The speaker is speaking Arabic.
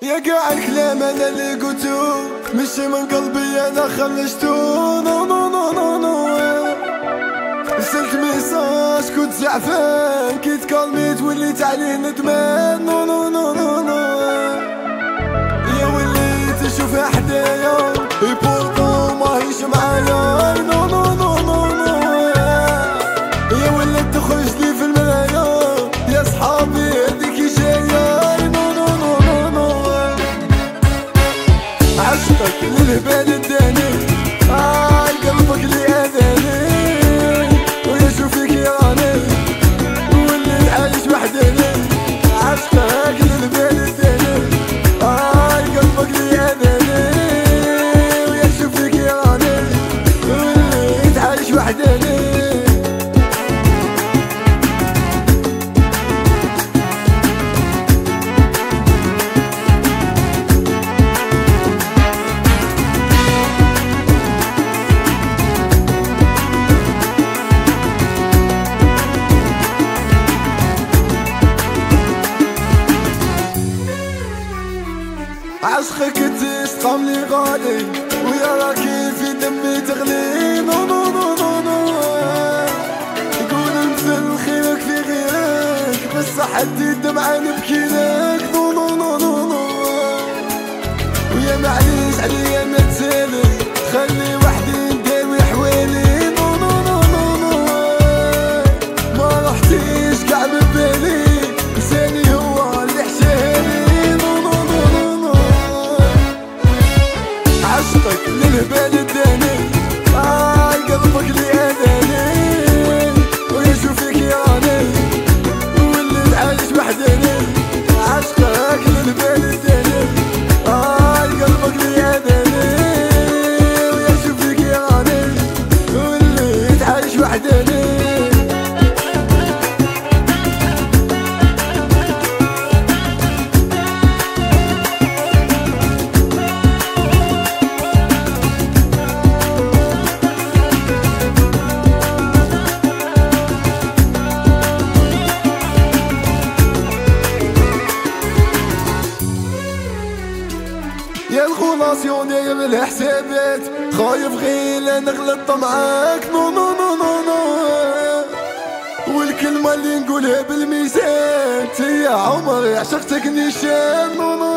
يا قاع الكلام انا اللي قلتو مشي من قلبي انا خرجتو. نو نو نو نو نو رسلت ميساج كنت زعفان كي تكلميت وليت عليه ندمان. نو نو نو نو نو يا وليت نشوفها حدايا بورتو ماهيش معايا. نو نو نو نو نو يا وليت تخرج لي في المرايا يا صحابي هذيك جايه. نو نو نو نو نو عشقك للهبال الداني قلبك لي اذاني ويا شوفيك يا راني واللي عايش وحداني. عشقك للهبال الداني قلبك لي اذاني ويا شوفيك يا راني واللي عايش وحداني. عشقك تسقم لي غالي ويا راكي في دمي تغلي. نو نو نو نو نو يقول مثل خيرك في غيرك بصح حدي الدمعة نبكي لك. نو نو نو نو نو ويا معليش عليا ما تسالي خلي وحدي نداوي حوالي. نو نو نو نو نو ما رحتيش كاع من بالي لساني هو اللي حشالي. عشقك للهبال الداني قلبك لي اذاني ويا شوفيك يا راني واللي عايش وحداني. عشقك للهبال الداني قلبك لي اذاني ويا شوفيك يا راني واللي عايش وحداني. يا الخلاصيون يا بالحسابات خايف غير نغلط معاك. نو نو نو نو نو والكلمة اللي نقولها بالميزان يا عمري عشقتك نيشان. نو نو